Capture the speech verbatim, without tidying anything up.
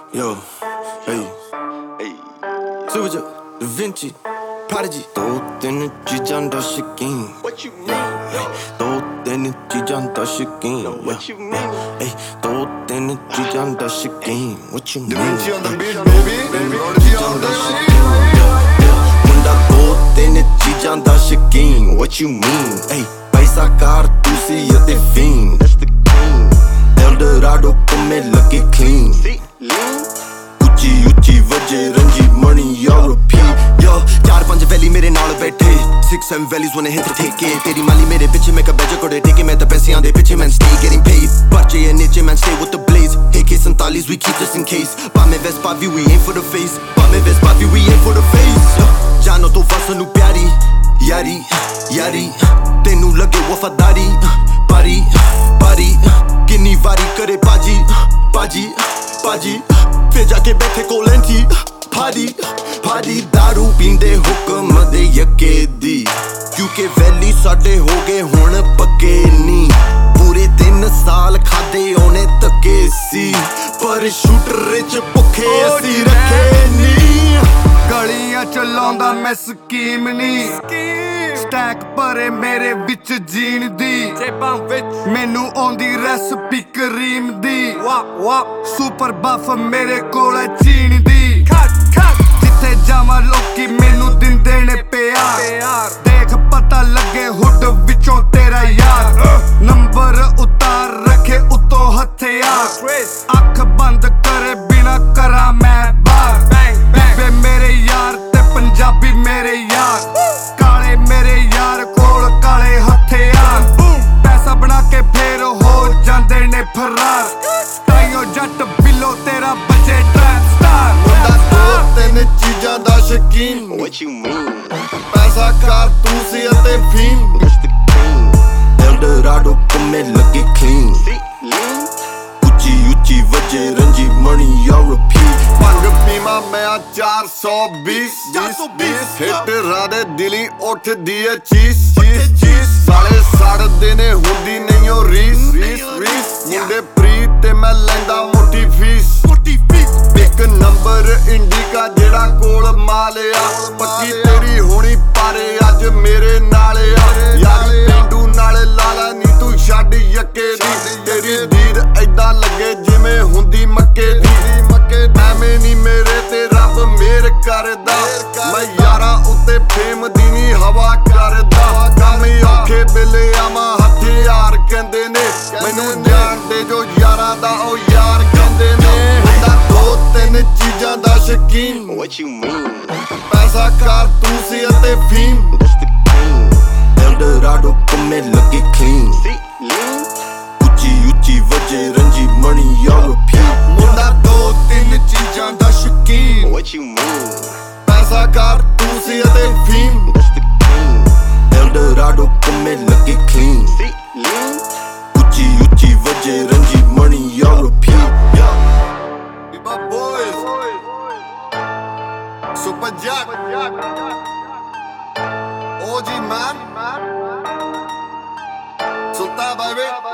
Yo, hey, hey. Super Joe, Da Vinci, Prodigy. ਦੋ ਤਿੰਨ ਚੀਜ਼ਾਂ ਦਾ ਸ਼ੌਕੀਨ। What you mean? ਦੋ ਤਿੰਨ ਚੀਜ਼ਾਂ ਦਾ ਸ਼ੌਕੀਨ। What you mean? Hey, ਦੋ ਤਿੰਨ ਚੀਜ਼ਾਂ ਦਾ ਸ਼ੌਕੀਨ। What you mean? Da Vinci on the beat, baby. Prodigy on the beat. ਮੁੰਡਾ ਦੋ ਤਿੰਨ ਚੀਜ਼ਾਂ ਦਾ ਸ਼ੌਕੀਨ। What you mean? Hey, ਪੈਸਾ ਕਾਰਤੂਸੀ ਅਤੇ ਫੀਨ। That's the king. Eldorado ਕੋਮੇ ਲੱਗੇ clean। ਉੱਚੀ ਉੱਚੀ ਵਜੇ ਰੰਜੀ money European। Yo, ਚਾਰ ਪੰਜ ਵੈਲੀ ਮੇਰੇ ਨਾਲ ਬੈਠੇ Six seven valleys when I hit the ticket। ਤੇਰੀ ਮਾਲੀ ਮੇਰੇ ਪਿੱਛੇ ਮੈਂ ਕਬੇਜਾ ਕੋੜੇ ਟੇਕੇ ਮੈਂ ਤਾਂ ਪੈਸਿਆਂ ਦੇ ਪਿੱਛੇ man stay getting paid। ਪਰਚੇ ਇਹ ਨੀਚੇ man stay with the blaze। A K forty-seven we keep just in case। ਭਾਵੇਂ Vespa we we aim for the face। ਭਾਵੇਂ Vespa we we aim for the face। ਜਾਨੋ ਤੋਂ ਵਸਣ ਨੂੰ ਪਿਆਰੀ ਯਾਰੀ ਯਾਰੀ ਤੈਨੂੰ ਲੱਗੇ ਵਫਾਦਾਰੀ ਪਾਰੀ ਪਾਰੀ ਕਿੰਨੀ ਵਾਰੀ ਕਰੇ ਬਾਜੀ ਬਾਜੀ ਬਾਜੀ ਫੇ ਜਾ ਕੇ ਬੈਠੇ ਕੋਲੈਂਟੀ ਪਾਦੀ ਪਾਦੀ ਦਾਰੂ ਪੀਂਦੇ ਹੁਕਮ ਦੇ ਯੱਕੇ ਦੀ ਕਿਉਂਕਿ ਵੈਲੀ ਸਾਡੇ ਹੋ ਗਏ ਹੁਣ ਪੱਕੇ ਨੀ ਪੂਰੇ ਤਿੰਨ ਸਾਲ ਖਾਦੇ ਉਹਨੇ ਧੱਕੇ ਸੀ ਪਰ ਸ਼ੂਟਰ ਚ ਭੁੱਖੇ ਅਸੀਂ ਰੱਖੇ ਨੀ ਗਲੀਆਂ ਚ ਲਾਉਂਦਾ ਮੈਂ ਸਕੀਮ ਨੀ ਸਟੈਕ ਭਰੇ ਮੇਰੇ ਵਿੱਚ ਜੀਣ ਦੀ ਜੇਬਾਂ ਵਿੱਚ ਮੈਨੂੰ ਆਉਂਦੀ ਰੈਸਪੀ ਕਰੀਮ ਦੀ ਵਾ ਵਾ ਸੁਪਰ ਬਫ ਮੇਰੇ ਕੋਲ ਹੈ ਚੀਨ ਦੀ ਜਿੱਥੇ ਜਾਵਾਂ ਲੋਕੀ ਮੈਨੂੰ ਦਿੰਦੇ ਨੇ ਪਿਆਰ ਦੇਖ ਪਤਾ ਲੱਗੇ ਹੁੱਡ ਵਿੱਚੋਂ ਤੇਰਾ ਯਾਰ ਨੰਬਰ ਉਤਾਰ ਰੱਖੇ ਉੱਤੋਂ ਹਥਿਆਰ ਅੱਖ ਬੰਦ ਕਰੇ ਬਿਨਾ ਕਰਾਂ ਮੈਂ ਬਾਹਰ ਬੇ ਮੇਰੇ ਯਾਰ ਤੇ ਪੰਜਾਬੀ ਮੇਰੇ ਯਾਰ ਕਾਲੇ ਮੇਰੇ ਯਾਰ ਕੋਲ ਕਾਲੇ ਹਥਿਆਰ ਪੈਸਾ ਬਣਾ ਕੇ ਫੇਰ ਹੋ ਜਾਂਦੇ ਨੇ ਫਰਾਰ ਤਾਈਓ ਜੱਟ ਬਿੱਲੋ ਤੇਰਾ ਬੱਚੇ ਟਰੈਪ ਸਟਾਰ ਮੁੰਡਾ ਦੋ ਤਿੰਨ ਚੀਜ਼ਾਂ ਦਾ ਸ਼ੌਕੀਨ What you mean? ਪੈਸਾ ਕਾਰਤੂਸੀ ਅਤੇ ਫੀਮ Eldorado ਕੋਮੇ ਲੱਗੇ clean ਉੱਚੀ ਉੱਚੀ ਵਜੇ ਰੰਜੀ money European ਪੰਜ ਪੀਮਾ ਮੈਂ ਚਾਰ ਸੌ ਵੀਸ ਹਿੱਟ ਰਾਦੇ ਦਿਲੀ ਉੱਠਦੀ ਏ ਚੀਸ ਸਾਲੇ ਸੜਦੇ ਨੇ ਹੁੰਦੀ ਨਹੀਂ ਉਹ ਰੀਸ ਮੁੰਡੇ ਪ੍ਰੀਤ ਤੇ ਮੈਂ ਲੈਂਦਾ ਮੋਟੀ ਫੀਸ ਇੱਕ ਨੰਬਰ ਇੰਡੀਕਾ ਜਿਹੜਾ ਕੋਲ ਮਾਲਿਆ ਪੱਕੀ ਤੇਰੀ ਹੋਣੀ ਪਾਰੇ ਅੱਜ ਮੇਰੇ ਨਾਲ ਆ ਯਾਰੀ ਪਿੰਡੂ ਨਾਲੇ ਲਾਲਾ ਨੀ ਤੂੰ ਛੱਡ ਯੱਕੇ ਦੀ ਤੇਰੀ ਦੀਦ ਏਦਾਂ ਲੱਗੇ ਜਿਵੇਂ ਹੁੰਦੀ ਮੱਕੇ ਦੀ ਐਵੇਂ ਨੀ ਮੇਰੇ ਤੇ ਰੱਬ ਮੇਰ ਕਰਦਾ ਮੈਂ ਯਾਰਾਂ ਉੱਤੇ ਫੇਮ ਦੀ ਨੀ ਹਵਾ ਕਰਦਾ ਕੰਮ ਔਖੇ ਵੇਲੇ ਆਵਾਂ ਹਥਿਆਰ ਕਹਿੰਦੇ ਨੇ ਮੈਨੂੰ ਜਾਣਦੇ ਜੋ ਯਾਰਾਂ ਦਾ ਉਹ ਯਾਰ ਕਹਿੰਦੇ ਨੇ ਹੁੰਦਾ ਦੋ ਤਿੰਨ ਚੀਜ਼ਾਂ ਦਾ ਸ਼ੌਕੀਨ What you mean? ਪੈਸਾ ਕਾਰਤੂਸੀ ਅਤੇ ਫੀਮ Eldorado ਕੋਮੇ ਲੱਗੇ clean ਉੱਚੀ ਉੱਚੀ ਵਜੇ ਰੰਜੀ money European ਮੁੰਡਾ ਦੋ ਤਿੰਨ ਚੀਜ਼ਾਂ ਦਾ ਸ਼ੌਕੀਨ What you mean? ਪੈਸਾ ਕਾਰਤੂਸੀ ਅਤੇ ਫੀਮ Eldorado ਕੋਮੇ ਲੱਗੇ clean ਉੱਚੀ ਉੱਚੀ ਵਜੇ ਰੰਜੀ money European My boys Super Jack O G man Sultan baby